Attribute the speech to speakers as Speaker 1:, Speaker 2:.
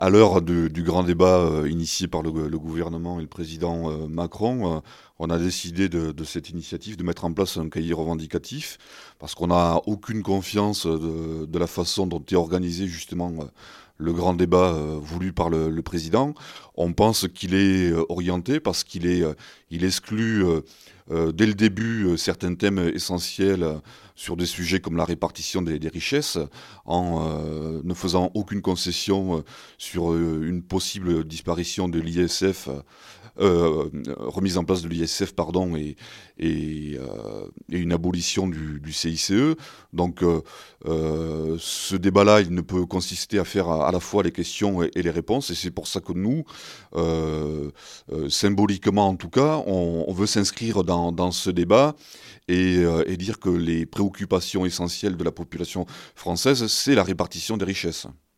Speaker 1: À l'heure du grand débat initié par le gouvernement et le président Macron, on a décidé de cette initiative de mettre en place un cahier revendicatif parce qu'on n'a aucune confiance de la façon dont est organisé justement le grand débat voulu par le président. On pense qu'il est orienté parce il exclut dès le début certains thèmes essentiels sur des sujets comme la répartition des richesses en ne faisant aucune concession sur une possible disparition de l'ISF, remise en place de l'ISF, pardon, et une abolition du CICE. Donc, ce débat-là, il ne peut consister à faire à la fois les questions et les réponses, et c'est pour ça que nous, symboliquement en tout cas, on veut s'inscrire dans ce débat et dire que les préoccupations essentielles de la population française, c'est la répartition des richesses.